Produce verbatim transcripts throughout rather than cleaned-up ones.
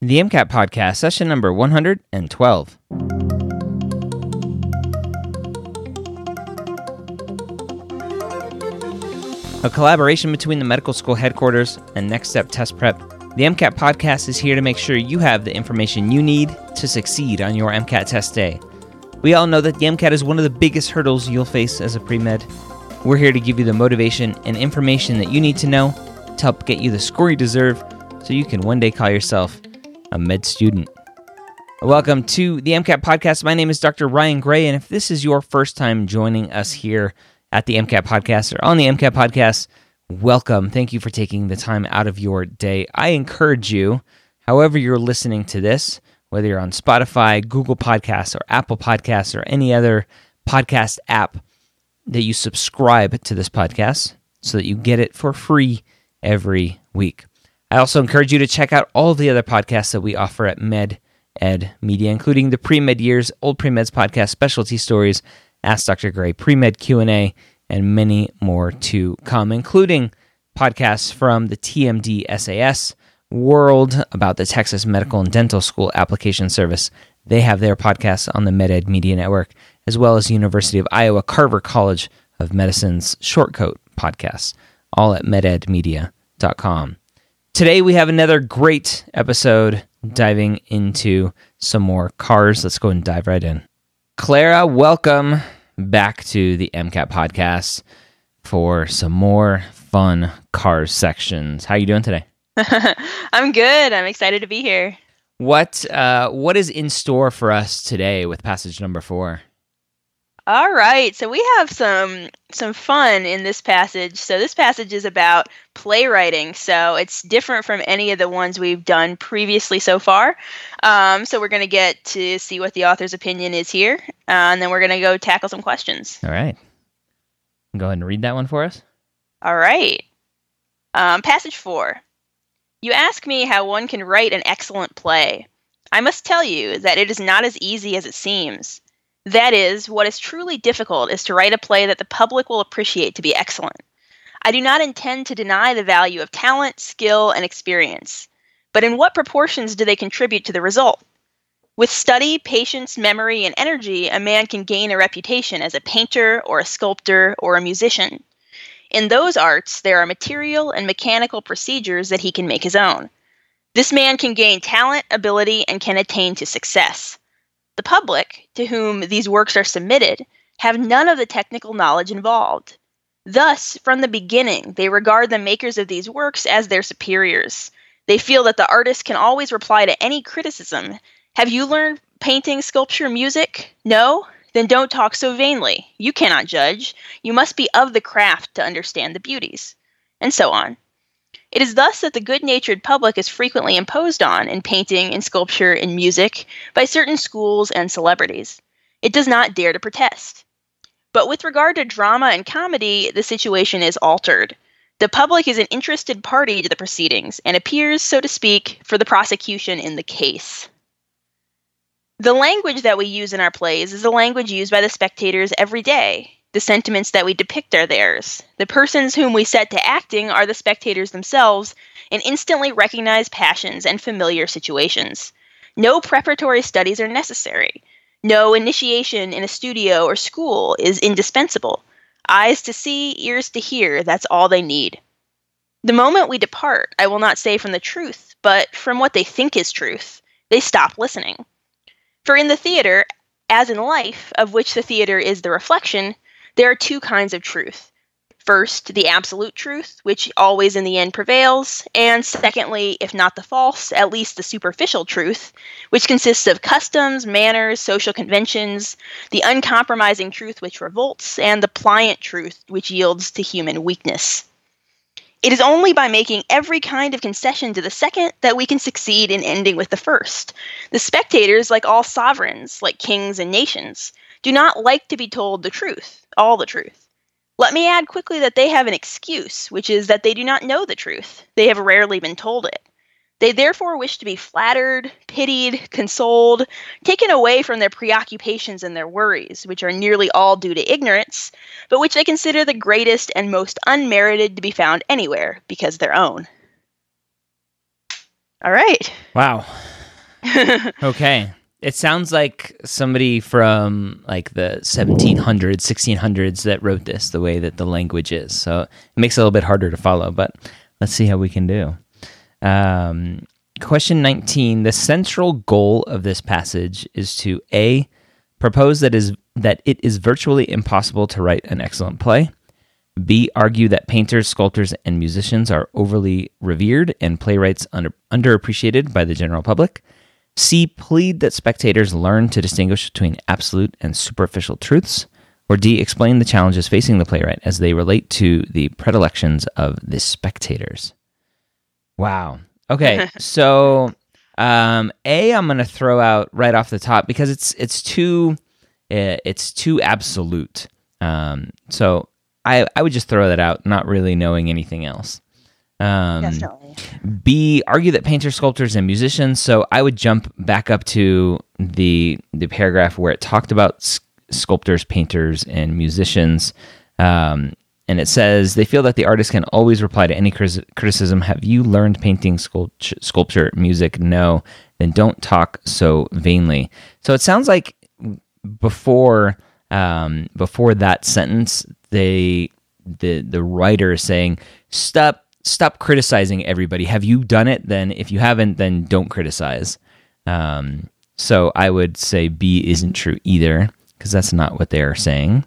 The MCAT Podcast, session number one hundred twelve. A collaboration between the medical school headquarters and Next Step Test Prep, the MCAT Podcast is here to make sure you have the information you need to succeed on your MCAT test day. We all know that the MCAT is one of the biggest hurdles you'll face as a pre-med. We're here to give you the motivation and information that you need to know to help get you the score you deserve so you can one day call yourself a med student. Welcome to the MCAT Podcast. My name is Doctor Ryan Gray, and if this is your first time joining us here at the MCAT Podcast or on the MCAT Podcast, welcome. Thank you for taking the time out of your day. I encourage you, however you're listening to this, whether you're on Spotify, Google Podcasts, or Apple Podcasts, or any other podcast app, that you subscribe to this podcast so that you get it for free every week. I also encourage you to check out all the other podcasts that we offer at Med Ed Media, including the Pre-Med Years, Old Pre-Meds Podcast, Specialty Stories, Ask Doctor Gray, Pre-Med Q and A, and many more to come, including podcasts from the T M D S A S world about the Texas Medical and Dental School Application Service. They have their podcasts on the Med Ed Media Network, as well as University of Iowa Carver College of Medicine's Shortcoat podcasts, all at med ed media dot com. Today we have another great episode diving into some more cars. Let's go and dive right in. Clara, welcome back to the MCAT Podcast for some more fun cars sections. How are you doing today? I'm good. I'm excited to be here. What uh, what is in store for us today with passage number four? All right, so we have some some fun in this passage. So this passage is about playwriting, so it's different from any of the ones we've done previously so far. Um, so we're going to get to see what the author's opinion is here, uh, and then we're going to go tackle some questions. All right. Go ahead and read that one for us. All right. Um, passage four. You ask me how one can write an excellent play. I must tell you that it is not as easy as it seems. That is, what is truly difficult is to write a play that the public will appreciate to be excellent. I do not intend to deny the value of talent, skill, and experience. But in what proportions do they contribute to the result? With study, patience, memory, and energy, a man can gain a reputation as a painter or a sculptor or a musician. In those arts, there are material and mechanical procedures that he can make his own. This man can gain talent, ability, and can attain to success. The public, to whom these works are submitted, have none of the technical knowledge involved. Thus, from the beginning, they regard the makers of these works as their superiors. They feel that the artist can always reply to any criticism. Have you learned painting, sculpture, music? No? Then don't talk so vainly. You cannot judge. You must be of the craft to understand the beauties. And so on. It is thus that the good-natured public is frequently imposed on in painting, in sculpture, in music, by certain schools and celebrities. It does not dare to protest. But with regard to drama and comedy, the situation is altered. The public is an interested party to the proceedings, and appears, so to speak, for the prosecution in the case. The language that we use in our plays is the language used by the spectators every day. The sentiments that we depict are theirs. The persons whom we set to acting are the spectators themselves, and instantly recognize passions and familiar situations. No preparatory studies are necessary. No initiation in a studio or school is indispensable. Eyes to see, ears to hear, that's all they need. The moment we depart, I will not say from the truth, but from what they think is truth, they stop listening. For in the theater, as in life, of which the theater is the reflection, there are two kinds of truth. First, the absolute truth, which always in the end prevails, and secondly, if not the false, at least the superficial truth, which consists of customs, manners, social conventions, the uncompromising truth which revolts, and the pliant truth which yields to human weakness. It is only by making every kind of concession to the second that we can succeed in ending with the first. The spectators, like all sovereigns, like kings and nations, do not like to be told the truth, all the truth. Let me add quickly that they have an excuse, which is that they do not know the truth. They have rarely been told it. They therefore wish to be flattered, pitied, consoled, taken away from their preoccupations and their worries, which are nearly all due to ignorance, but which they consider the greatest and most unmerited to be found anywhere, because their own. All right. Wow. Okay. It sounds like somebody from like the seventeen hundreds, sixteen hundreds that wrote this, the way that the language is. So it makes it a little bit harder to follow, but let's see how we can do. Um, question nineteen. The central goal of this passage is to A, propose that is that it is virtually impossible to write an excellent play. B, argue that painters, sculptors, and musicians are overly revered and playwrights under, underappreciated by the general public. C, plead that spectators learn to distinguish between absolute and superficial truths. Or D, explain the challenges facing the playwright as they relate to the predilections of the spectators. Wow. Okay, so um, A, I'm going to throw out right off the top because it's it's too uh, it's too absolute. Um, so I I would just throw that out, not really knowing anything else. Um, Definitely. B, argue that painters, sculptors, and musicians. So I would jump back up to the the paragraph where it talked about s- sculptors, painters, and musicians. Um, and it says, they feel that the artist can always reply to any cri- criticism. Have you learned painting, sculpt- sculpture, music? No. Then don't talk so vainly. So it sounds like before um, before that sentence, they the the writer is saying, stop Stop criticizing everybody. Have you done it? Then if you haven't, then don't criticize. Um, so I would say B isn't true either, because that's not what they're saying.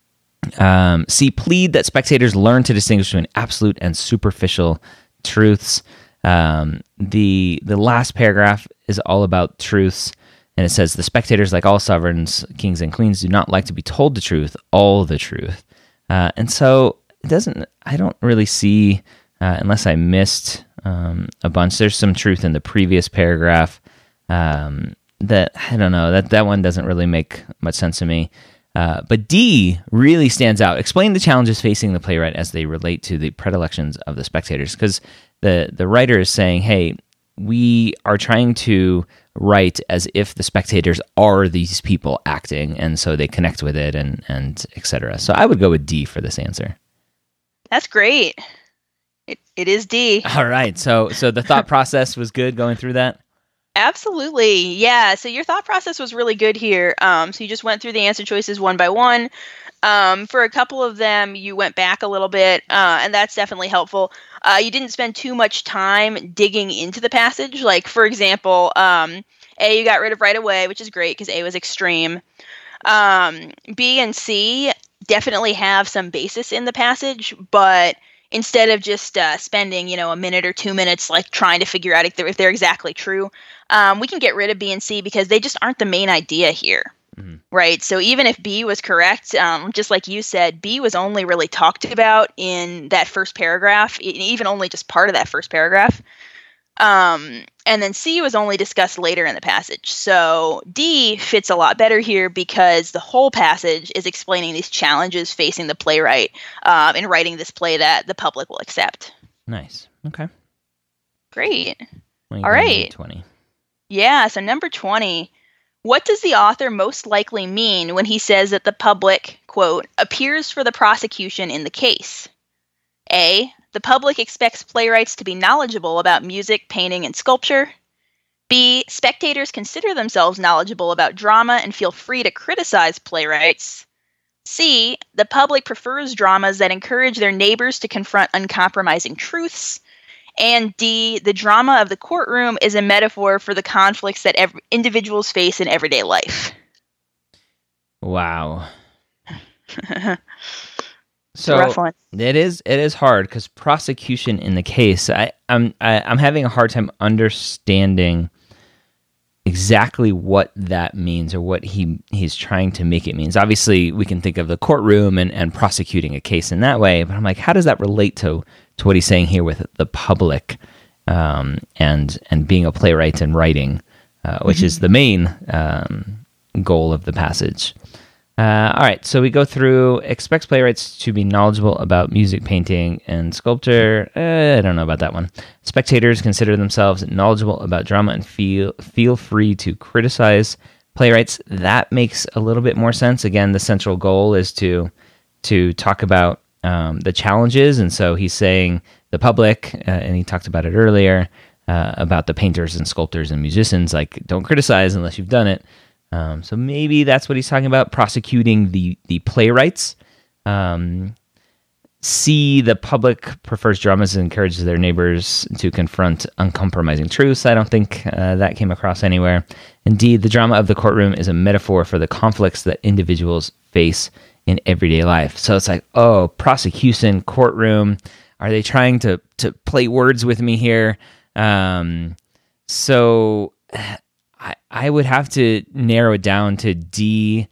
Um, C, plead that spectators learn to distinguish between absolute and superficial truths. Um, the the last paragraph is all about truths, and it says, the spectators, like all sovereigns, kings, and queens, do not like to be told the truth, all the truth. Uh, and so it doesn't, I don't really see... Uh, unless I missed um, a bunch. There's some truth in the previous paragraph um, that, I don't know, that, that one doesn't really make much sense to me. Uh, but D really stands out. Explain the challenges facing the playwright as they relate to the predilections of the spectators. Because the, the writer is saying, hey, we are trying to write as if the spectators are these people acting, and so they connect with it, and, and et cetera. So I would go with D for this answer. That's great. It it is D. All right. So so the thought process was good going through that? Absolutely. Yeah. So your thought process was really good here. Um, so you just went through the answer choices one by one. Um, for a couple of them, you went back a little bit, uh, and that's definitely helpful. Uh, you didn't spend too much time digging into the passage. Like, for example, um, A, you got rid of right away, which is great because A was extreme. Um, B and C definitely have some basis in the passage, but instead of just uh, spending, you know, a minute or two minutes like trying to figure out if they're, if they're exactly true, um, we can get rid of B and C because they just aren't the main idea here, mm-hmm. right? So even if B was correct, um, just like you said, B was only really talked about in that first paragraph, even only just part of that first paragraph. Um, and then C was only discussed later in the passage. So D fits a lot better here because the whole passage is explaining these challenges facing the playwright um, in writing this play that the public will accept. Nice. Okay. Great. All right. twenty. Yeah. So number twenty. What does the author most likely mean when he says that the public, quote, appears for the prosecution in the case? A, the public expects playwrights to be knowledgeable about music, painting, and sculpture. B, spectators consider themselves knowledgeable about drama and feel free to criticize playwrights. C, the public prefers dramas that encourage their neighbors to confront uncompromising truths. And D, the drama of the courtroom is a metaphor for the conflicts that ev- individuals face in everyday life. Wow. So it is it is hard because prosecution in the case, I, I'm I, I'm having a hard time understanding exactly what that means or what he he's trying to make it means. Obviously, we can think of the courtroom and, and prosecuting a case in that way, but I'm like, how does that relate to to what he's saying here with the public um, and and being a playwright and writing, uh, which mm-hmm. is the main um, goal of the passage. Uh, all right, so we go through, expects playwrights to be knowledgeable about music, painting, and sculpture. Uh, I don't know about that one. Spectators consider themselves knowledgeable about drama and feel feel free to criticize playwrights. That makes a little bit more sense. Again, the central goal is to to talk about um, the challenges, and so he's saying the public, uh, and he talked about it earlier, uh, about the painters and sculptors and musicians. Like, don't criticize unless you've done it. Um, so maybe that's what he's talking about, prosecuting the, the playwrights. Um, C, the public prefers dramas and encourages their neighbors to confront uncompromising truths. I don't think uh, that came across anywhere. And D, the drama of the courtroom is a metaphor for the conflicts that individuals face in everyday life. So it's like, oh, prosecution, courtroom. Are they trying to, to play words with me here? Um, so I, I would have to narrow it down to D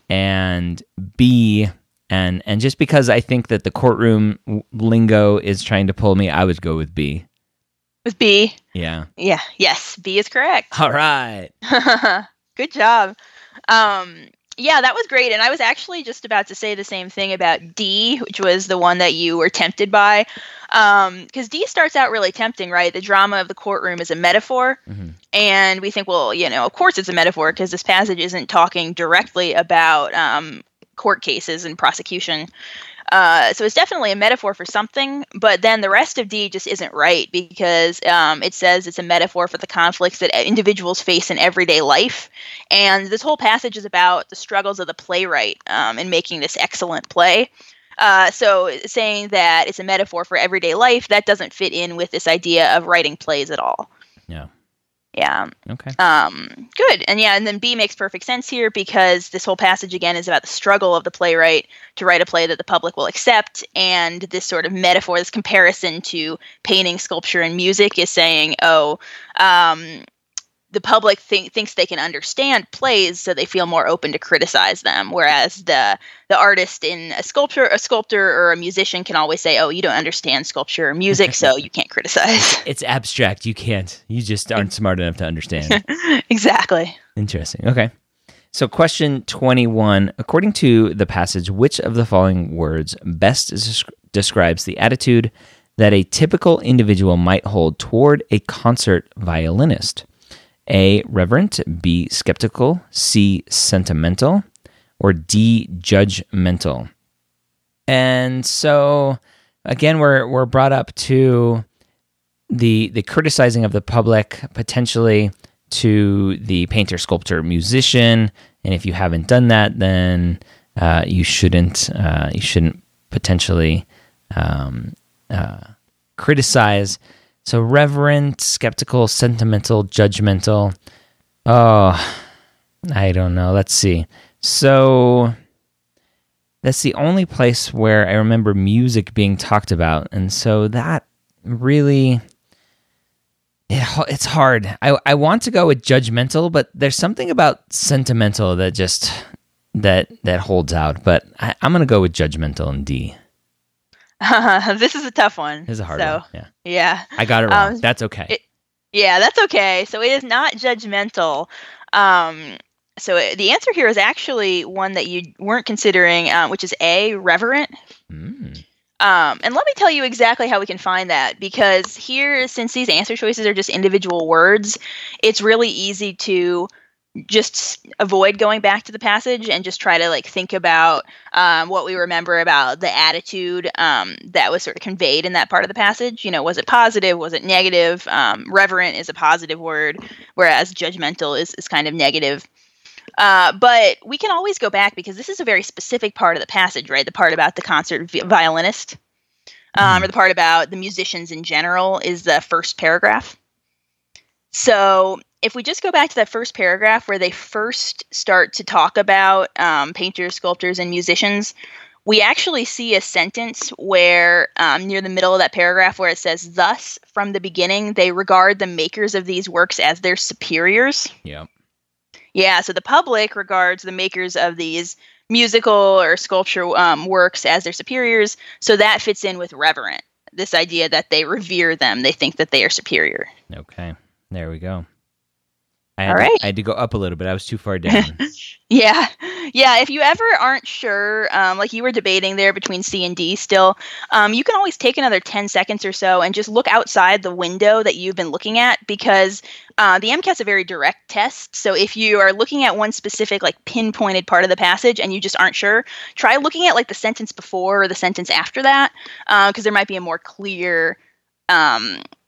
and B. And and just because I think that the courtroom lingo is trying to pull me, I would go with B. With B? Yeah. Yeah. Yes, B is correct. All right. Good job. Um, yeah, that was great. And I was actually just about to say the same thing about D, which was the one that you were tempted by. Um, because D starts out really tempting, right? The drama of the courtroom is a metaphor. Mm-hmm. And we think, well, you know, of course it's a metaphor because this passage isn't talking directly about um, court cases and prosecution. Uh, so it's definitely a metaphor for something, but then the rest of D just isn't right because um, it says it's a metaphor for the conflicts that individuals face in everyday life. And this whole passage is about the struggles of the playwright um, in making this excellent play. Uh, so saying that it's a metaphor for everyday life, that doesn't fit in with this idea of writing plays at all. Yeah. Yeah. Okay. Um, good. And yeah, and then B makes perfect sense here because this whole passage again is about the struggle of the playwright to write a play that the public will accept. And this sort of metaphor, this comparison to painting, sculpture, and music is saying, oh, um, the public think, thinks they can understand plays, so they feel more open to criticize them. Whereas the the artist in a sculpture, a sculptor, or a musician can always say, "Oh, you don't understand sculpture or music, so you can't criticize." It's abstract. You can't. You just aren't smart enough to understand. Exactly. Interesting. Okay. So, question twenty-one. According to the passage, which of the following words best des- describes the attitude that a typical individual might hold toward a concert violinist? A, reverent, B, skeptical, C, sentimental, or D, judgmental. And so, again, we're we're brought up to the the criticizing of the public, potentially to the painter, sculptor, musician. And if you haven't done that, then uh, you shouldn't uh, you shouldn't potentially um, uh, criticize. So reverent, skeptical, sentimental, judgmental. Oh, I don't know. Let's see. So that's the only place where I remember music being talked about. And so that really, it, it's hard. I, I want to go with judgmental, but there's something about sentimental that just, that, that holds out. But I, I'm going to go with judgmental and D. Uh, this is a tough one. This is a hard so, one. Yeah. Yeah. I got it wrong. Um, That's okay. It, yeah, that's okay. So it is not judgmental. Um, so it, the answer here is actually one that you weren't considering, um, which is A, reverent. Mm. Um, and let me tell you exactly how we can find that, because here, since these answer choices are just individual words, it's really easy to just avoid going back to the passage and just try to like think about um, what we remember about the attitude um, that was sort of conveyed in that part of the passage. You know, was it positive? Was it negative? Um, reverent is a positive word, whereas judgmental is, is kind of negative. Uh, but we can always go back because this is a very specific part of the passage, right? The part about the concert vi- violinist um, or the part about the musicians in general is the first paragraph. So if we just go back to that first paragraph where they first start to talk about um, painters, sculptors, and musicians, we actually see a sentence where um, near the middle of that paragraph where it says, thus, from the beginning, they regard the makers of these works as their superiors. Yeah. Yeah, so the public regards the makers of these musical or sculpture um, works as their superiors. So that fits in with reverent, this idea that they revere them. They think that they are superior. Okay, there we go. I had, All right. to, I had to go up a little bit. I was too far down. Yeah. Yeah. If you ever aren't sure, um, like you were debating there between C and D still, um, you can always take another ten seconds or so and just look outside the window that you've been looking at, because uh, the MCAT's a very direct test. So if you are looking at one specific, like pinpointed part of the passage and you just aren't sure, try looking at like the sentence before or the sentence after that, because uh, there might be a more clear um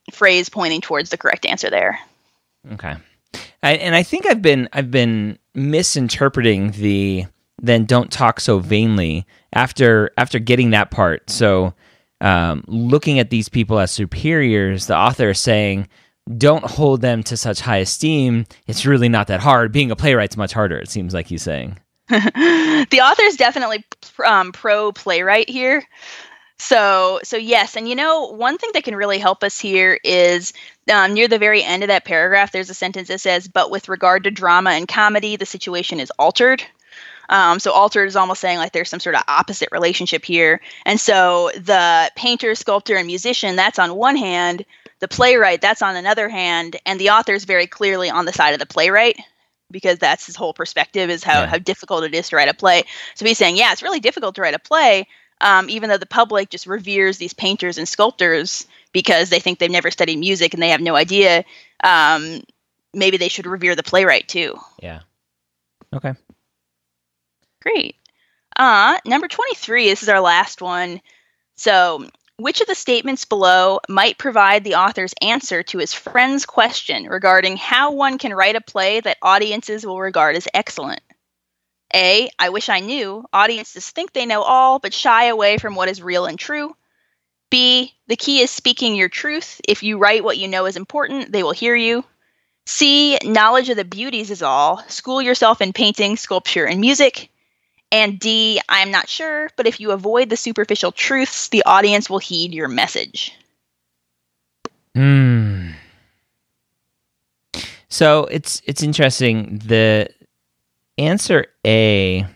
phrase pointing towards the correct answer there. Okay. I, and I think I've been I've been misinterpreting the then don't talk so vainly after after getting that part. So um, looking at these people as superiors, the author is saying, don't hold them to such high esteem. It's really not that hard. Being a playwright's much harder, it seems like he's saying. The author is definitely um, pro playwright here. So, so yes, and you know, one thing that can really help us here is um, near the very end of that paragraph, there's a sentence that says, but with regard to drama and comedy, the situation is altered. Um, so altered is almost saying like there's some sort of opposite relationship here. And so the painter, sculptor, and musician, that's on one hand, the playwright, that's on another hand, and the author is very clearly on the side of the playwright, because that's his whole perspective, is how, yeah. how difficult it is to write a play. So he's saying, yeah, it's really difficult to write a play, um, even though the public just reveres these painters and sculptors because they think they've never studied music and they have no idea. Um, maybe they should revere the playwright too. Yeah. Okay. Great. Uh, number twenty-three, this is our last one. So, which of the statements below might provide the author's answer to his friend's question regarding how one can write a play that audiences will regard as excellent? A, I wish I knew. Audiences think they know all, but shy away from what is real and true. B, the key is speaking your truth. If you write what you know is important, they will hear you. C, knowledge of the beauties is all. School yourself in painting, sculpture, and music. And D, I'm not sure, but if you avoid the superficial truths, the audience will heed your message. Hmm. So it's it's interesting. The answer A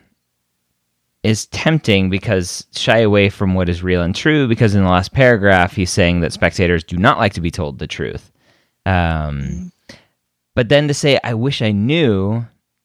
is tempting because shy away from what is real and true, because in the last paragraph, he's saying that spectators do not like to be told the truth. Um, but then to say, I wish I knew,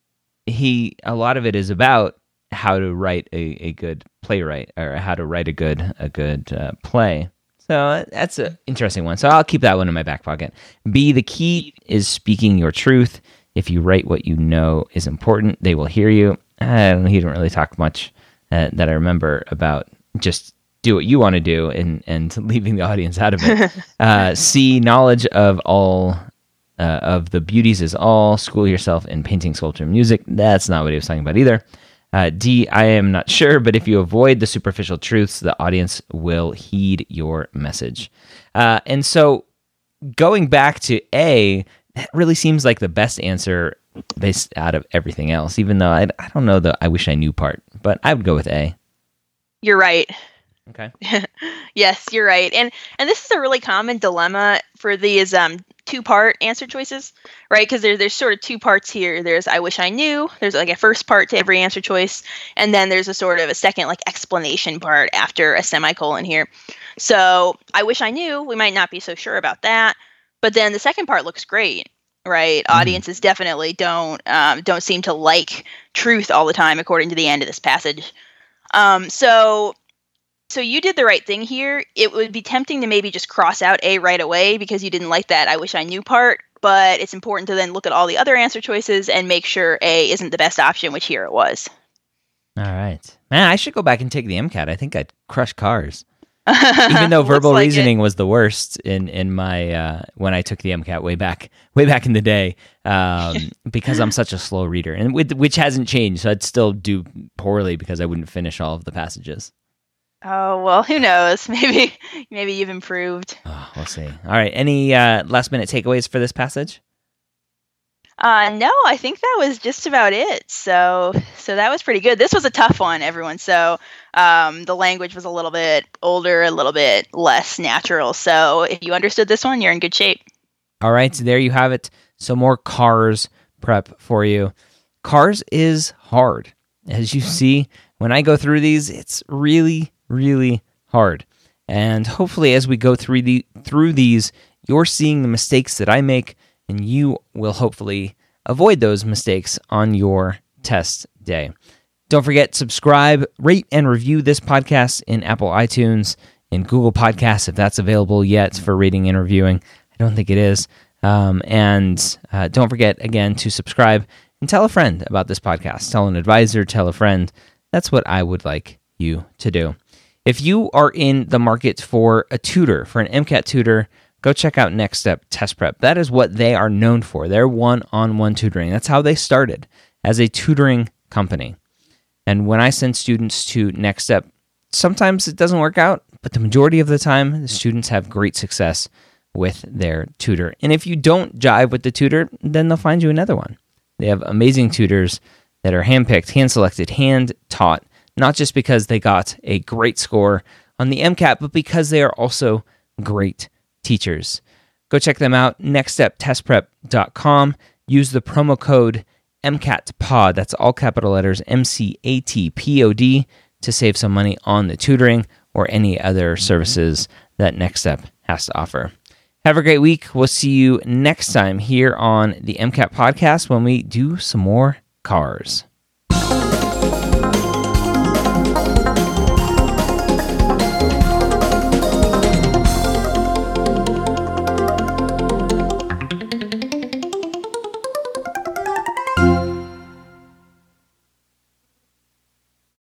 he a lot of it is about how to write a, a good playwright, or how to write a good a good uh, play. So that's an interesting one. So I'll keep that one in my back pocket. B, the key is speaking your truth. If you write what you know is important, they will hear you. I don't know, he didn't really talk much uh, that I remember about just do what you want to do and, and leaving the audience out of it. uh, C, knowledge of all uh, of the beauties is all. School yourself in painting, sculpture, and music. That's not what he was talking about either. Uh, D, I am not sure, but if you avoid the superficial truths, the audience will heed your message. Uh, and so going back to A, that really seems like the best answer based out of everything else, even though I, I don't know the I wish I knew part, but I would go with A. You're right. Okay. Yes, you're right. And and this is a really common dilemma for these um, two-part answer choices, right? Because there, there's sort of two parts here. There's I wish I knew. There's like a first part to every answer choice. And then there's a sort of a second like explanation part after a semicolon here. So I wish I knew. We might not be so sure about that. But then the second part looks great, right? Mm-hmm. Audiences definitely don't um, don't seem to like truth all the time, according to the end of this passage. Um, so... So you did the right thing here. It would be tempting to maybe just cross out A right away because you didn't like that I wish I knew part, but it's important to then look at all the other answer choices and make sure A isn't the best option, which here it was. All right. Man, I should go back and take the MCAT. I think I'd crush cars. Even though verbal like reasoning it. was the worst in, in my uh, when I took the MCAT way back way back in the day, um, because I'm such a slow reader, and with, which hasn't changed, so I'd still do poorly because I wouldn't finish all of the passages. Oh, well, who knows? Maybe maybe you've improved. Oh, we'll see. All right. Any uh, last-minute takeaways for this passage? Uh, no, I think that was just about it. So so that was pretty good. This was a tough one, everyone. So um, the language was a little bit older, a little bit less natural. So if you understood this one, you're in good shape. All right. So there you have it. So more Cars prep for you. Cars is hard. As you see, when I go through these, it's really really hard. And hopefully as we go through the through these, you're seeing the mistakes that I make, and you will hopefully avoid those mistakes on your test day. Don't forget, subscribe, rate, and review this podcast in Apple iTunes, in Google Podcasts, if that's available yet for rating and reviewing. I don't think it is. Um, and uh, don't forget, again, to subscribe and tell a friend about this podcast. Tell an advisor, tell a friend. That's what I would like you to do. If you are in the market for a tutor, for an MCAT tutor, go check out Next Step Test Prep. That is what they are known for. They're one-on-one tutoring. That's how they started, as a tutoring company. And when I send students to Next Step, sometimes it doesn't work out, but the majority of the time, the students have great success with their tutor. And if you don't jive with the tutor, then they'll find you another one. They have amazing tutors that are handpicked, hand-selected, hand-taught, not just because they got a great score on the MCAT, but because they are also great teachers. Go check them out, next step test prep dot com. Use the promo code MCATPOD, that's all capital letters, M C A T P O D, to save some money on the tutoring or any other services that Next Step has to offer. Have a great week. We'll see you next time here on the MCAT podcast when we do some more cars.